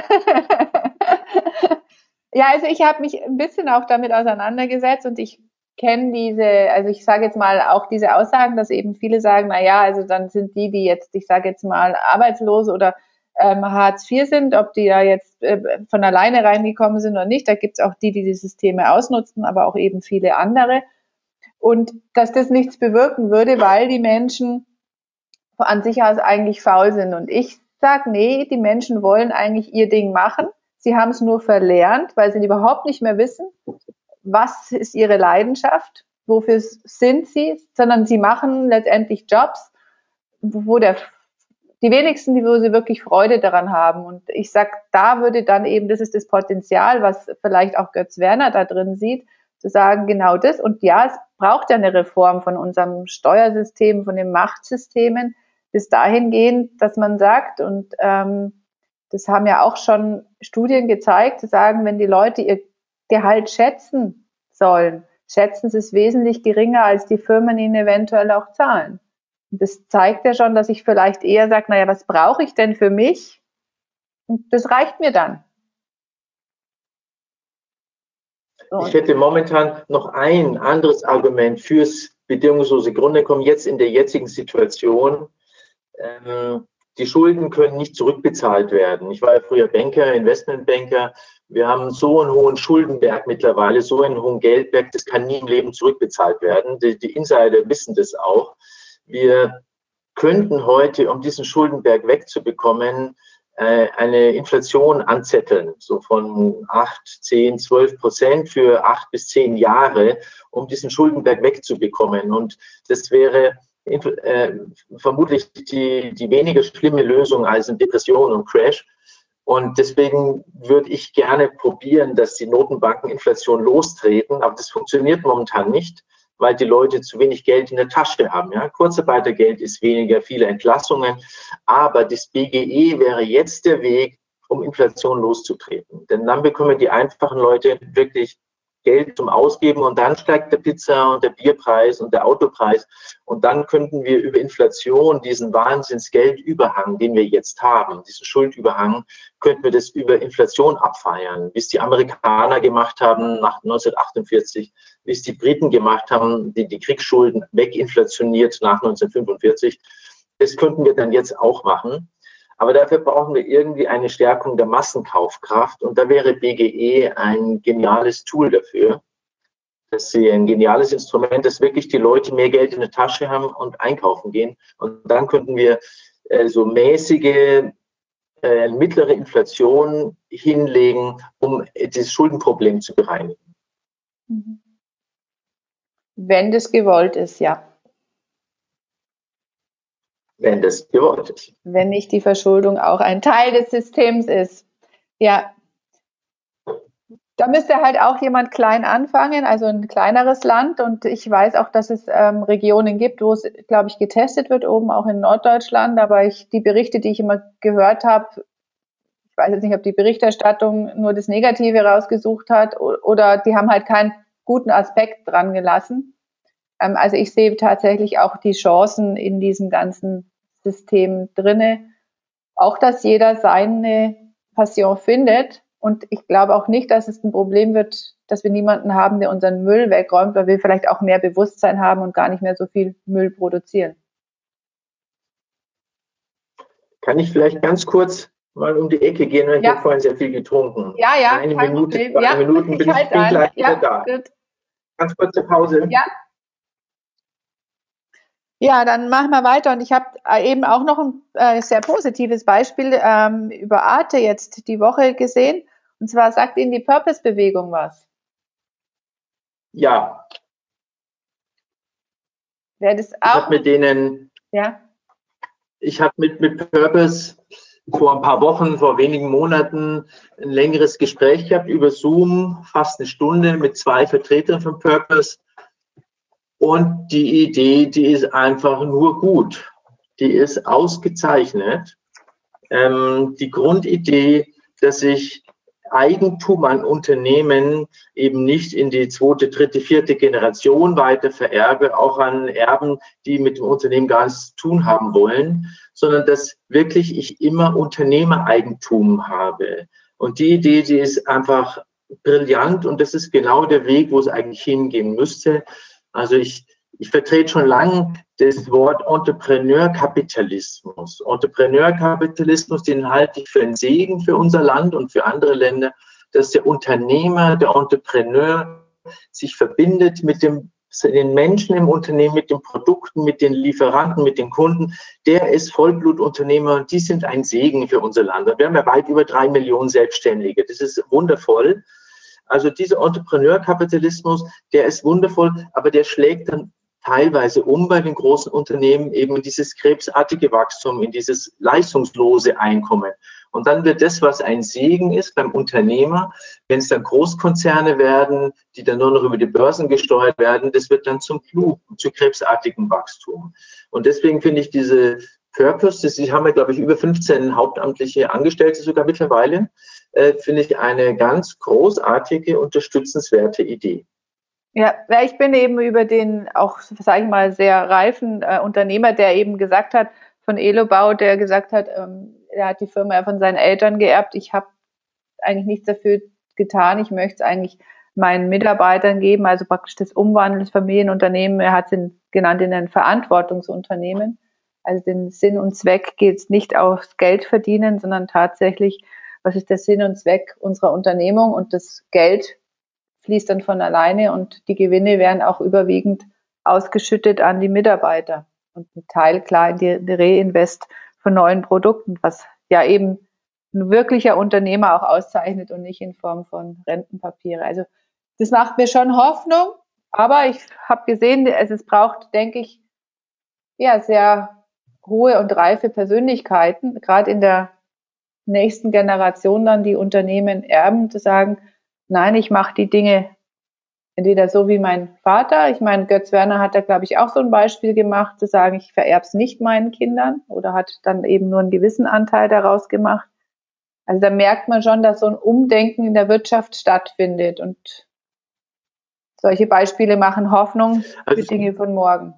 Ja, also ich habe mich ein bisschen auch damit auseinandergesetzt und ich kenne also ich sage jetzt mal auch diese Aussagen, dass eben viele sagen, na ja, also dann sind die jetzt, ich sage jetzt mal, arbeitslos oder Hartz IV sind, ob die da jetzt von alleine reingekommen sind oder nicht. Da gibt's auch die Systeme ausnutzen, aber auch eben viele andere. Und dass das nichts bewirken würde, weil die Menschen an sich aus eigentlich faul sind. Und ich sage, nee, die Menschen wollen eigentlich ihr Ding machen. Sie haben es nur verlernt, weil sie überhaupt nicht mehr wissen, was ist ihre Leidenschaft, wofür sind sie, sondern sie machen letztendlich Jobs, wo die wenigsten, wo sie wirklich Freude daran haben. Und ich sag, da würde dann eben, das ist das Potenzial, was vielleicht auch Götz Werner da drin sieht, zu sagen, genau das. Und ja, es braucht ja eine Reform von unserem Steuersystem, von den Machtsystemen, bis dahin gehen, dass man sagt, und das haben ja auch schon Studien gezeigt, zu sagen, wenn die Leute ihr Gehalt schätzen sollen, schätzen sie es wesentlich geringer, als die Firmen ihnen eventuell auch zahlen. Und das zeigt ja schon, dass ich vielleicht eher sage, naja, was brauche ich denn für mich? Und das reicht mir dann. So. Ich hätte momentan noch ein anderes Argument fürs bedingungslose Grundeinkommen jetzt in der jetzigen Situation. Die Schulden können nicht zurückbezahlt werden. Ich war ja früher Banker, Investmentbanker. Wir haben so einen hohen Schuldenberg mittlerweile, so einen hohen Geldberg, das kann nie im Leben zurückbezahlt werden. Die Insider wissen das auch. Wir könnten heute, um diesen Schuldenberg wegzubekommen, eine Inflation anzetteln, so von 8, 10, 12% für 8 bis 10 Jahre, um diesen Schuldenberg wegzubekommen. Und das wäre vermutlich die weniger schlimme Lösung als eine Depression und Crash. Und deswegen würde ich gerne probieren, dass die Notenbanken Inflation lostreten. Aber das funktioniert momentan nicht, weil die Leute zu wenig Geld in der Tasche haben. Ja? Kurzarbeitergeld ist weniger, viele Entlassungen. Aber das BGE wäre jetzt der Weg, um Inflation loszutreten. Denn dann bekommen die einfachen Leute wirklich Geld zum Ausgeben und dann steigt der Pizza- und der Bierpreis und der Autopreis. Und dann könnten wir über Inflation diesen Wahnsinnsgeldüberhang, den wir jetzt haben, diesen Schuldüberhang, könnten wir das über Inflation abfeiern, wie es die Amerikaner gemacht haben nach 1948, wie es die Briten gemacht haben, die Kriegsschulden weginflationiert nach 1945. Das könnten wir dann jetzt auch machen. Aber dafür brauchen wir irgendwie eine Stärkung der Massenkaufkraft. Und da wäre BGE ein geniales Tool dafür. Das ist ein geniales Instrument, dass wirklich die Leute mehr Geld in der Tasche haben und einkaufen gehen. Und dann könnten wir so mäßige, mittlere Inflation hinlegen, um das Schuldenproblem zu bereinigen. Wenn das gewollt ist, ja. Wenn das gewollt ist. Wenn nicht die Verschuldung auch ein Teil des Systems ist. Ja. Da müsste halt auch jemand klein anfangen, also ein kleineres Land. Und ich weiß auch, dass es Regionen gibt, wo es, glaube ich, getestet wird, oben auch in Norddeutschland. Aber die Berichte, die ich immer gehört habe, ich weiß jetzt nicht, ob die Berichterstattung nur das Negative rausgesucht hat oder die haben halt keinen guten Aspekt dran gelassen. Also ich sehe tatsächlich auch die Chancen in diesem ganzen System drinne. Auch, dass jeder seine Passion findet. Und ich glaube auch nicht, dass es ein Problem wird, dass wir niemanden haben, der unseren Müll wegräumt, weil wir vielleicht auch mehr Bewusstsein haben und gar nicht mehr so viel Müll produzieren. Kann ich vielleicht ganz kurz mal um die Ecke gehen? Ich habe vorhin sehr viel getrunken. Ja, Eine Minute, 2 Minuten, bin gleich wieder da. Gut. Ganz kurze Pause. Ja. Ja, dann machen wir weiter. Und ich habe eben auch noch ein sehr positives Beispiel über Arte jetzt die Woche gesehen. Und zwar sagt Ihnen die Purpose-Bewegung was? Ja. Wer das auch? Ich habe mit denen, ich habe mit Purpose vor ein paar Wochen, vor wenigen Monaten ein längeres Gespräch gehabt über Zoom, fast eine Stunde mit 2 Vertretern von Purpose. Und die Idee, die ist einfach nur gut. Die ist ausgezeichnet. Die Grundidee, dass ich Eigentum an Unternehmen eben nicht in die 2., 3., 4. Generation weiter vererbe, auch an Erben, die mit dem Unternehmen gar nichts zu tun haben wollen, sondern dass wirklich ich immer Unternehmereigentum habe. Und die Idee, die ist einfach brillant und das ist genau der Weg, wo es eigentlich hingehen müsste. Also ich vertrete schon lange das Wort Entrepreneurkapitalismus. Entrepreneurkapitalismus, den halte ich für einen Segen für unser Land und für andere Länder, dass der Unternehmer, der Entrepreneur sich verbindet mit den Menschen im Unternehmen, mit den Produkten, mit den Lieferanten, mit den Kunden. Der ist Vollblutunternehmer und die sind ein Segen für unser Land. Wir haben ja weit über 3 Millionen Selbstständige. Das ist wundervoll. Also dieser Entrepreneurkapitalismus, der ist wundervoll, aber der schlägt dann teilweise bei den großen Unternehmen eben in dieses krebsartige Wachstum, in dieses leistungslose Einkommen. Und dann wird das, was ein Segen ist beim Unternehmer, wenn es dann Großkonzerne werden, die dann nur noch über die Börsen gesteuert werden, das wird dann zum Fluch, zu krebsartigem Wachstum. Und deswegen finde ich diese Purpose, die haben wir, glaube ich, über 15 hauptamtliche Angestellte sogar mittlerweile, finde ich eine ganz großartige, unterstützenswerte Idee. Ja, ich bin eben über den auch, sage ich mal, sehr reifen Unternehmer, der eben gesagt hat, von Elobau, der gesagt hat, er hat die Firma ja von seinen Eltern geerbt. Ich habe eigentlich nichts dafür getan. Ich möchte es eigentlich meinen Mitarbeitern geben, also praktisch das Umwandeln des Familienunternehmen. Er hat es genannt in ein Verantwortungsunternehmen. Also den Sinn und Zweck geht es nicht aufs Geld verdienen, sondern tatsächlich, was ist der Sinn und Zweck unserer Unternehmung? Und das Geld fließt dann von alleine und die Gewinne werden auch überwiegend ausgeschüttet an die Mitarbeiter und ein Teil klar in die Reinvest von neuen Produkten, was ja eben ein wirklicher Unternehmer auch auszeichnet und nicht in Form von Rentenpapiere. Also das macht mir schon Hoffnung, aber ich habe gesehen, es braucht, denke ich, ja, sehr hohe und reife Persönlichkeiten, gerade in der nächsten Generation dann die Unternehmen erben, zu sagen, nein, ich mache die Dinge entweder so wie mein Vater. Ich meine, Götz Werner hat da, glaube ich, auch so ein Beispiel gemacht, zu sagen, ich vererbe es nicht meinen Kindern oder hat dann eben nur einen gewissen Anteil daraus gemacht. Also da merkt man schon, dass so ein Umdenken in der Wirtschaft stattfindet und solche Beispiele machen Hoffnung für Dinge von morgen.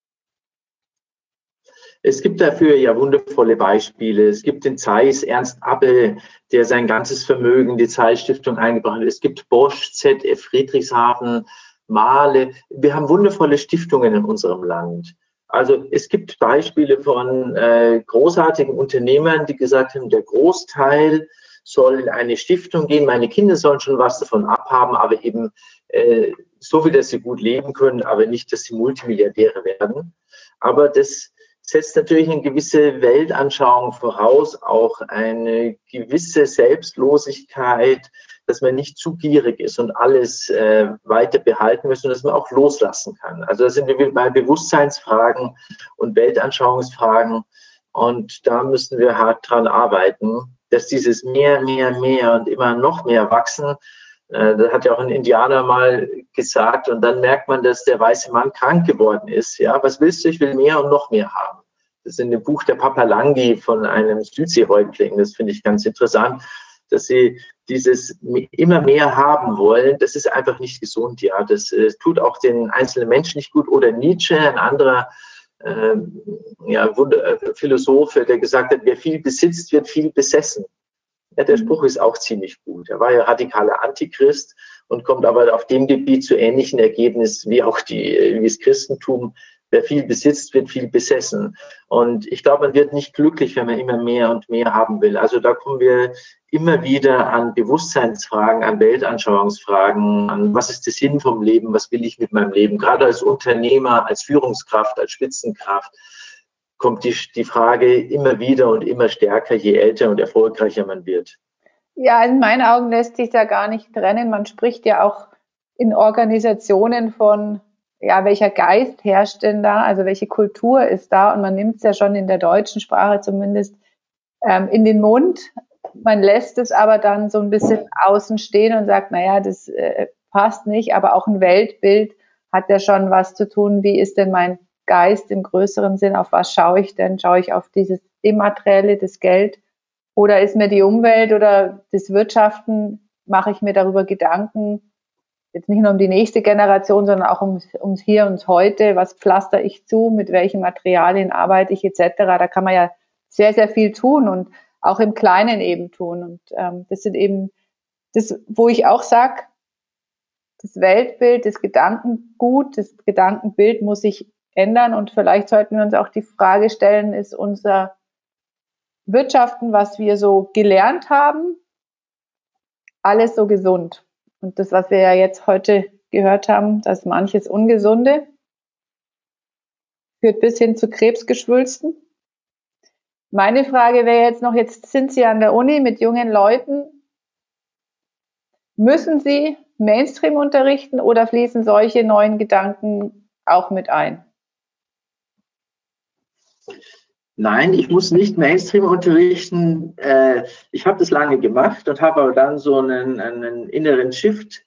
Es gibt dafür ja wundervolle Beispiele. Es gibt den Zeiss, Ernst Abbe, der sein ganzes Vermögen in die Zeiss Stiftung eingebracht hat. Es gibt Bosch, ZF Friedrichshafen, Mahle. Wir haben wundervolle Stiftungen in unserem Land. Also es gibt Beispiele von großartigen Unternehmern, die gesagt haben, der Großteil soll in eine Stiftung gehen. Meine Kinder sollen schon was davon abhaben, aber eben so viel, dass sie gut leben können, aber nicht, dass sie Multimilliardäre werden. Aber das setzt natürlich eine gewisse Weltanschauung voraus, auch eine gewisse Selbstlosigkeit, dass man nicht zu gierig ist und alles weiter behalten muss und dass man auch loslassen kann. Also da sind wir bei Bewusstseinsfragen und Weltanschauungsfragen und da müssen wir hart dran arbeiten, dass dieses mehr und immer noch mehr wachsen. Das hat ja auch ein Indianer mal gesagt und dann merkt man, dass der weiße Mann krank geworden ist. Ja, was willst du? Ich will mehr und noch mehr haben. Das ist in dem Buch der Papalangi von einem Südseehäuptling. Das finde ich ganz interessant, dass sie dieses immer mehr haben wollen. Das ist einfach nicht gesund. Ja, das tut auch den einzelnen Menschen nicht gut. Oder Nietzsche, ein anderer Philosoph, der gesagt hat, wer viel besitzt, wird viel besessen. Ja, der Spruch ist auch ziemlich gut. Er war ja radikaler Antichrist und kommt aber auf dem Gebiet zu ähnlichen Ergebnissen wie auch wie das Christentum. Wer viel besitzt, wird viel besessen. Und ich glaube, man wird nicht glücklich, wenn man immer mehr und mehr haben will. Also da kommen wir immer wieder an Bewusstseinsfragen, an Weltanschauungsfragen, an was ist der Sinn vom Leben, was will ich mit meinem Leben. Gerade als Unternehmer, als Führungskraft, als Spitzenkraft kommt die Frage immer wieder und immer stärker, je älter und erfolgreicher man wird. Ja, in meinen Augen lässt sich da gar nicht trennen. Man spricht ja auch in Organisationen von, ja, welcher Geist herrscht denn da, also welche Kultur ist da? Und man nimmt es ja schon in der deutschen Sprache zumindest in den Mund. Man lässt es aber dann so ein bisschen außen stehen und sagt, naja, das passt nicht, aber auch ein Weltbild hat ja schon was zu tun. Wie ist denn mein Geist im größeren Sinn? Auf was schaue ich denn? Schaue ich auf dieses Immaterielle, das Geld? Oder ist mir die Umwelt oder das Wirtschaften, mache ich mir darüber Gedanken, jetzt nicht nur um die nächste Generation, sondern auch ums Hier und Heute, was pflaster ich zu, mit welchen Materialien arbeite ich etc. Da kann man ja sehr, sehr viel tun und auch im Kleinen eben tun. Und das sind eben das, wo ich auch sage, das Weltbild, das Gedankengut, das Gedankenbild muss sich ändern und vielleicht sollten wir uns auch die Frage stellen, ist unser Wirtschaften, was wir so gelernt haben, alles so gesund? Und das, was wir ja jetzt heute gehört haben, dass manches Ungesunde führt bis hin zu Krebsgeschwülsten. Meine Frage wäre jetzt noch, jetzt sind Sie an der Uni mit jungen Leuten. Müssen Sie Mainstream unterrichten oder fließen solche neuen Gedanken auch mit ein? Nein, ich muss nicht Mainstream unterrichten. Ich habe das lange gemacht und habe aber dann so einen inneren Shift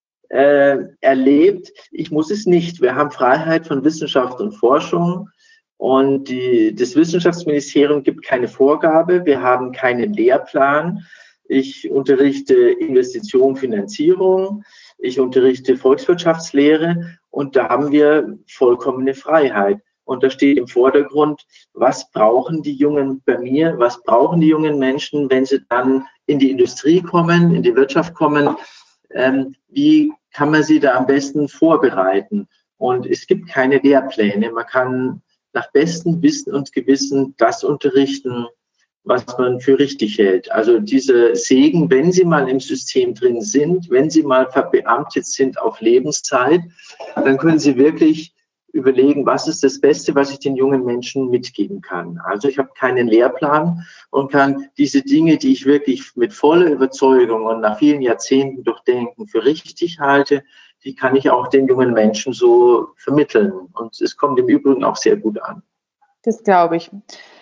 erlebt. Ich muss es nicht. Wir haben Freiheit von Wissenschaft und Forschung und das Wissenschaftsministerium gibt keine Vorgabe. Wir haben keinen Lehrplan. Ich unterrichte Investition, Finanzierung. Ich unterrichte Volkswirtschaftslehre und da haben wir vollkommene Freiheit. Und da steht im Vordergrund, was brauchen die Jungen bei mir, was brauchen die jungen Menschen, wenn sie dann in die Industrie kommen, in die Wirtschaft kommen, wie kann man sie da am besten vorbereiten? Und es gibt keine Lehrpläne. Man kann nach bestem Wissen und Gewissen das unterrichten, was man für richtig hält. Also diese Segen, wenn sie mal im System drin sind, wenn sie mal verbeamtet sind auf Lebenszeit, dann können sie wirklich überlegen, was ist das Beste, was ich den jungen Menschen mitgeben kann. Also ich habe keinen Lehrplan und kann diese Dinge, die ich wirklich mit voller Überzeugung und nach vielen Jahrzehnten durchdenken für richtig halte, die kann ich auch den jungen Menschen so vermitteln. Und es kommt im Übrigen auch sehr gut an. Das glaube ich.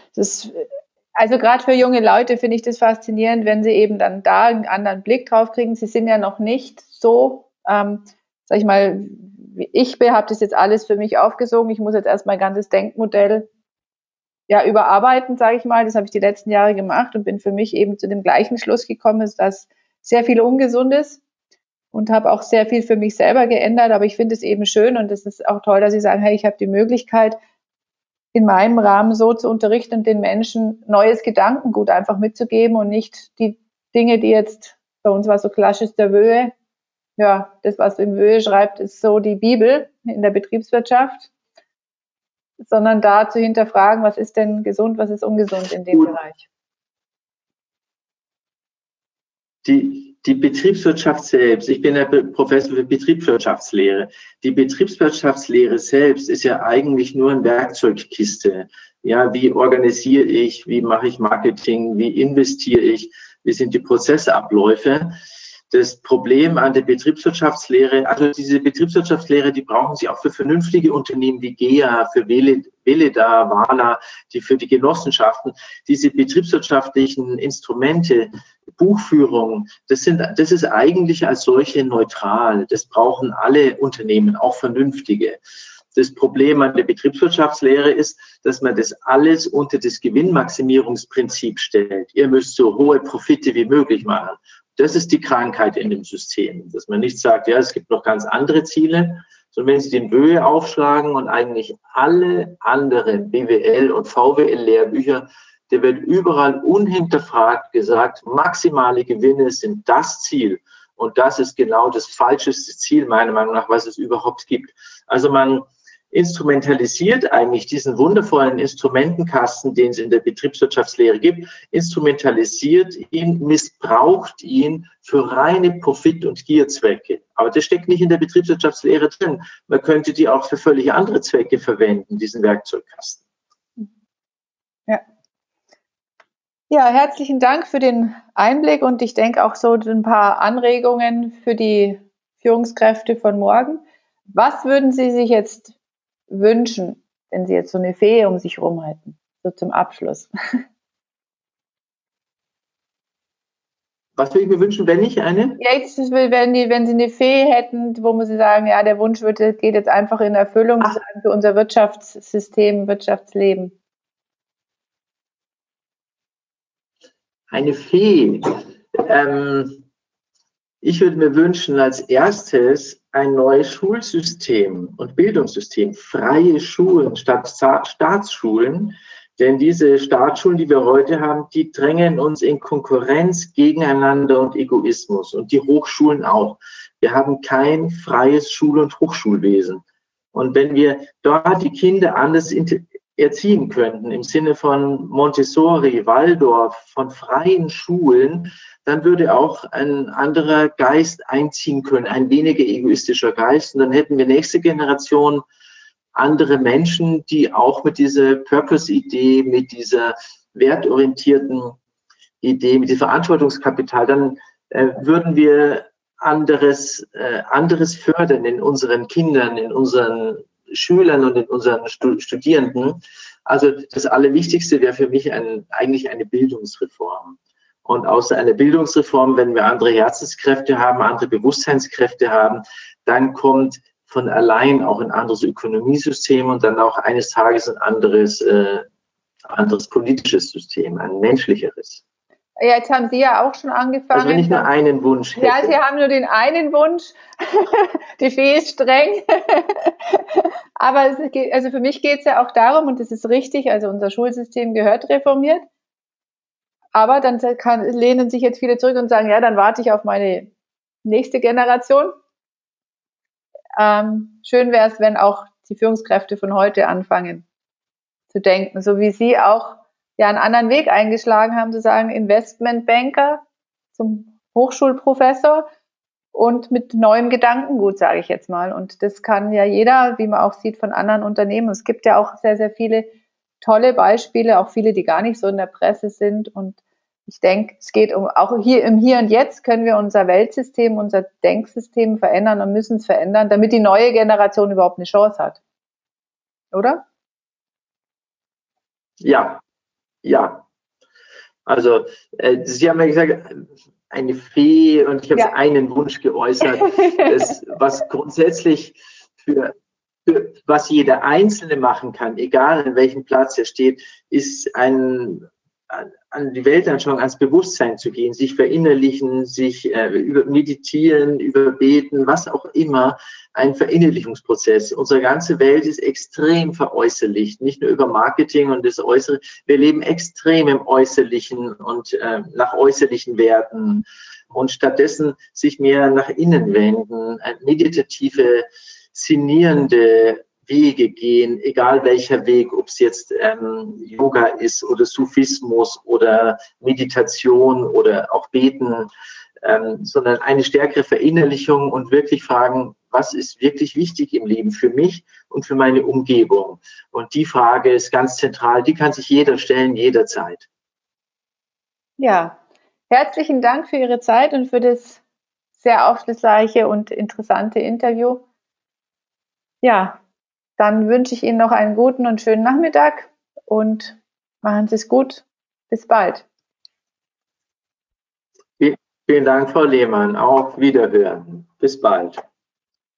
Also gerade für junge Leute finde ich das faszinierend, wenn sie eben dann da einen anderen Blick drauf kriegen. Sie sind ja noch nicht so, sag ich mal, wie ich bin, habe das jetzt alles für mich aufgesogen. Ich muss jetzt erst mein ganzes Denkmodell ja überarbeiten, sage ich mal. Das habe ich die letzten Jahre gemacht und bin für mich eben zu dem gleichen Schluss gekommen, dass sehr viel ungesund ist und habe auch sehr viel für mich selber geändert. Aber ich finde es eben schön und es ist auch toll, dass Sie sagen, hey, ich habe die Möglichkeit, in meinem Rahmen so zu unterrichten und den Menschen neues Gedankengut einfach mitzugeben und nicht die Dinge, die jetzt, bei uns war so klassisch der Wöhe, ja, das, was im Wöhe schreibt, ist so die Bibel in der Betriebswirtschaft. sondern da zu hinterfragen, was ist denn gesund, was ist ungesund in dem Bereich. Die Betriebswirtschaft selbst, ich bin ja Professor für Betriebswirtschaftslehre. Die Betriebswirtschaftslehre selbst ist ja eigentlich nur eine Werkzeugkiste. Ja, wie organisiere ich, wie mache ich Marketing, wie investiere ich, wie sind die Prozessabläufe? Das Problem an der Betriebswirtschaftslehre, also diese Betriebswirtschaftslehre, die brauchen Sie auch für vernünftige Unternehmen wie GEA, für Veleda, Wala, die für die Genossenschaften. Diese betriebswirtschaftlichen Instrumente, Buchführung, das ist eigentlich als solche neutral. Das brauchen alle Unternehmen, auch vernünftige. Das Problem an der Betriebswirtschaftslehre ist, dass man das alles unter das Gewinnmaximierungsprinzip stellt. Ihr müsst so hohe Profite wie möglich machen. Das ist die Krankheit in dem System, dass man nicht sagt, ja, es gibt noch ganz andere Ziele, sondern wenn Sie den Böe aufschlagen und eigentlich alle anderen BWL- und VWL-Lehrbücher, der wird überall unhinterfragt gesagt, maximale Gewinne sind das Ziel. Und das ist genau das falscheste Ziel, meiner Meinung nach, was es überhaupt gibt. Also man instrumentalisiert eigentlich diesen wundervollen Instrumentenkasten, den es in der Betriebswirtschaftslehre gibt, instrumentalisiert ihn, missbraucht ihn für reine Profit- und Gierzwecke. Aber das steckt nicht in der Betriebswirtschaftslehre drin. Man könnte die auch für völlig andere Zwecke verwenden, diesen Werkzeugkasten. Ja. Ja, herzlichen Dank für den Einblick und ich denke auch so ein paar Anregungen für die Führungskräfte von morgen. Was würden Sie sich jetzt wünschen, wenn Sie jetzt so eine Fee um sich herum hätten, so zum Abschluss? Was würde ich mir wünschen, wenn ich eine? Ja, jetzt, wenn Sie eine Fee hätten, wo Sie sagen, ja, der Wunsch geht jetzt einfach in Erfüllung für unser Wirtschaftssystem, Wirtschaftsleben. Eine Fee. Ich würde mir wünschen, als erstes ein neues Schulsystem und Bildungssystem, freie Schulen statt Staatsschulen. Denn diese Staatsschulen, die wir heute haben, die drängen uns in Konkurrenz gegeneinander und Egoismus und die Hochschulen auch. Wir haben kein freies Schul- und Hochschulwesen. Und wenn wir dort die Kinder anders erziehen könnten, im Sinne von Montessori, Waldorf, von freien Schulen, dann würde auch ein anderer Geist einziehen können, ein weniger egoistischer Geist. Und dann hätten wir nächste Generation andere Menschen, die auch mit dieser Purpose-Idee, mit dieser wertorientierten Idee, mit dem Verantwortungskapital, dann würden wir anderes fördern in unseren Kindern, in unseren Schülern und in unseren Studierenden. Also das Allerwichtigste wäre für mich eigentlich eine Bildungsreform. Und außer einer Bildungsreform, wenn wir andere Herzenskräfte haben, andere Bewusstseinskräfte haben, dann kommt von allein auch ein anderes Ökonomiesystem und dann auch eines Tages ein anderes politisches System, ein menschlicheres. Ja, jetzt haben Sie ja auch schon angefangen. Also wenn ich nur einen Wunsch hätte. Ja, Sie haben nur den einen Wunsch. Die Fee ist streng. Aber also für mich geht es ja auch darum, und das ist richtig, also unser Schulsystem gehört reformiert. Aber dann lehnen sich jetzt viele zurück und sagen, ja, dann warte ich auf meine nächste Generation. Schön wäre es, wenn auch die Führungskräfte von heute anfangen zu denken, so wie Sie auch ja einen anderen Weg eingeschlagen haben, zu sagen Investmentbanker zum Hochschulprofessor und mit neuem Gedankengut, sage ich jetzt mal. Und das kann ja jeder, wie man auch sieht, von anderen Unternehmen. Es gibt ja auch sehr, sehr viele tolle Beispiele, auch viele, die gar nicht so in der Presse sind. Und ich denke, es geht auch hier im Hier und Jetzt können wir unser Weltsystem, unser Denksystem verändern und müssen es verändern, damit die neue Generation überhaupt eine Chance hat. Oder? Ja. Also, Sie haben ja gesagt, eine Fee und ich habe einen Wunsch geäußert, was grundsätzlich für was jeder Einzelne machen kann, egal an welchem Platz er steht, ist an die Weltanschauung, ans Bewusstsein zu gehen, sich verinnerlichen, sich über meditieren, über beten, was auch immer, ein Verinnerlichungsprozess. Unsere ganze Welt ist extrem veräußerlicht, nicht nur über Marketing und das Äußere. Wir leben extrem im Äußerlichen und nach äußerlichen Werten und stattdessen sich mehr nach innen wenden, meditative, sinnierende, Wege gehen, egal welcher Weg, ob es jetzt Yoga ist oder Sufismus oder Meditation oder auch Beten, sondern eine stärkere Verinnerlichung und wirklich fragen, was ist wirklich wichtig im Leben für mich und für meine Umgebung? Und die Frage ist ganz zentral, die kann sich jeder stellen, jederzeit. Ja, herzlichen Dank für Ihre Zeit und für das sehr aufschlussreiche und interessante Interview. Ja, dann wünsche ich Ihnen noch einen guten und schönen Nachmittag und machen Sie es gut. Bis bald. Vielen Dank, Frau Lehmann. Auf Wiederhören. Bis bald.